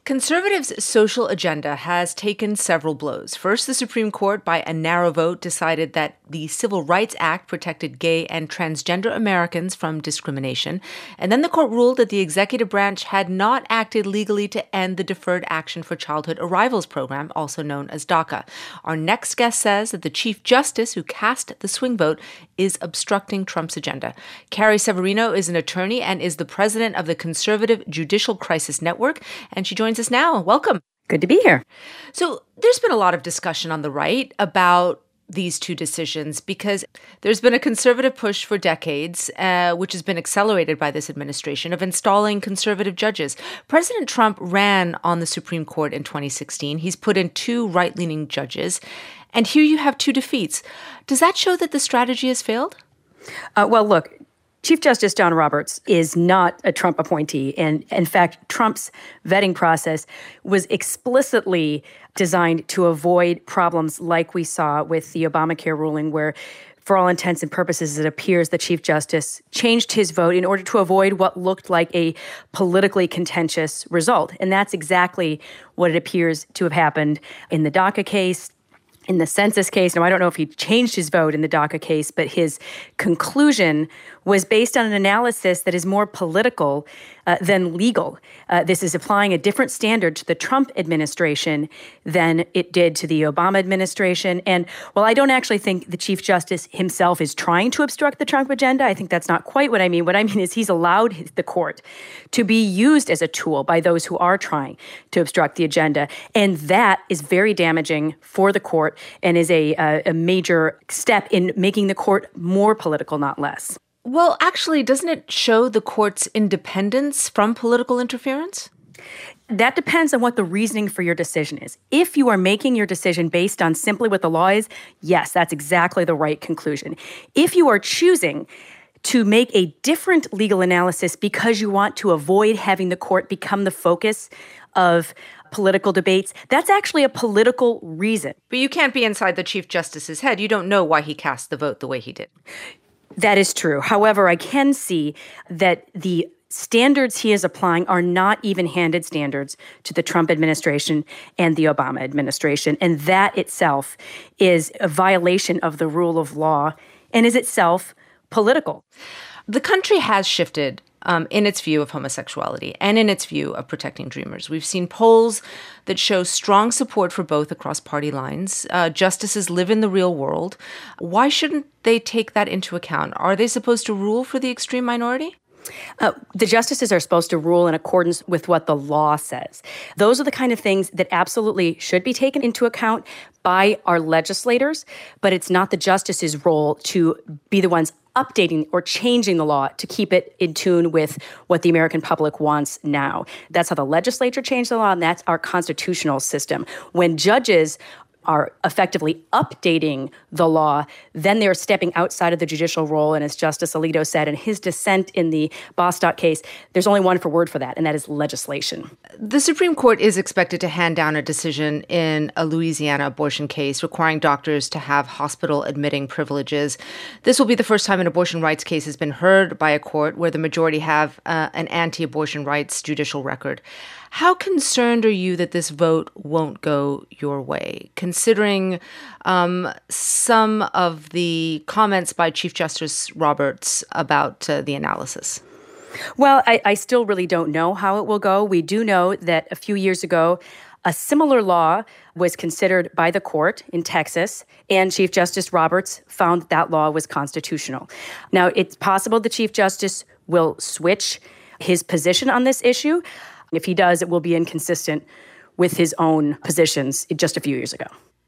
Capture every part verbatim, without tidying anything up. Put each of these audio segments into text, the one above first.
Conservatives' social agenda has taken several blows. First, the Supreme Court, by a narrow vote, decided that the Civil Rights Act protected gay and transgender Americans from discrimination. And then the court ruled that the executive branch had not acted legally to end the Deferred Action for Childhood Arrivals program, also known as DACA. Our next guest says that the Chief Justice who cast the swing vote is obstructing Trump's agenda. Carrie Severino is an attorney and is the president of the Conservative Judicial Crisis Network, and she joins us now. Welcome. Good to be here. So there's been a lot of discussion on the right about these two decisions because there's been a conservative push for decades, uh, which has been accelerated by this administration, of installing conservative judges. President Trump ran on the Supreme Court in twenty sixteen. He's put in two right-leaning judges. And here you have two defeats. Does that show that the strategy has failed? Uh, well, look, Chief Justice John Roberts is not a Trump appointee. And in fact, Trump's vetting process was explicitly designed to avoid problems like we saw with the Obamacare ruling, where for all intents and purposes, it appears the Chief Justice changed his vote in order to avoid what looked like a politically contentious result. And that's exactly what it appears to have happened in the DACA case. In the census case, now I don't know if he changed his vote in the DACA case, but his conclusion was based on an analysis that is more political uh, than legal. Uh, this is applying a different standard to the Trump administration than it did to the Obama administration. And while I don't actually think the Chief Justice himself is trying to obstruct the Trump agenda, I think that's not quite what I mean. What I mean is he's allowed the court to be used as a tool by those who are trying to obstruct the agenda. And that is very damaging for the court and is a, a, a major step in making the court more political, not less. Well, actually, doesn't it show the court's independence from political interference? That depends on what the reasoning for your decision is. If you are making your decision based on simply what the law is, yes, that's exactly the right conclusion. If you are choosing to make a different legal analysis because you want to avoid having the court become the focus of political debates, that's actually a political reason. But you can't be inside the Chief Justice's head. You don't know why he cast the vote the way he did. That is true. However, I can see that the standards he is applying are not even-handed standards to the Trump administration and the Obama administration. And that itself is a violation of the rule of law and is itself political. The country has shifted um, in its view of homosexuality and in its view of protecting dreamers. We've seen polls that show strong support for both across party lines. Uh, justices live in the real world. Why shouldn't they take that into account? Are they supposed to rule for the extreme minority? Uh, the justices are supposed to rule in accordance with what the law says. Those are the kind of things that absolutely should be taken into account by our legislators, but it's not the justices' role to be the ones updating or changing the law to keep it in tune with what the American public wants now. That's how the legislature changed the law, and that's our constitutional system. When judges are effectively updating the law, then they're stepping outside of the judicial role. And as Justice Alito said in his dissent in the Bostock case, there's only one for word for that, and that is legislation. The Supreme Court is expected to hand down a decision in a Louisiana abortion case requiring doctors to have hospital admitting privileges. This will be the first time an abortion rights case has been heard by a court where the majority have uh, an anti-abortion rights judicial record. How concerned are you that this vote won't go your way, considering um, some of the comments by Chief Justice Roberts about uh, the analysis? Well, I, I still really don't know how it will go. We do know that a few years ago, a similar law was considered by the court in Texas, and Chief Justice Roberts found that, that law was constitutional. Now, it's possible the Chief Justice will switch his position on this issue. If he does, it will be inconsistent with his own positions just a few years ago.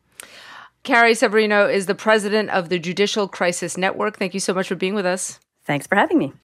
Carrie Severino is the president of the Judicial Crisis Network. Thank you so much for being with us. Thanks for having me.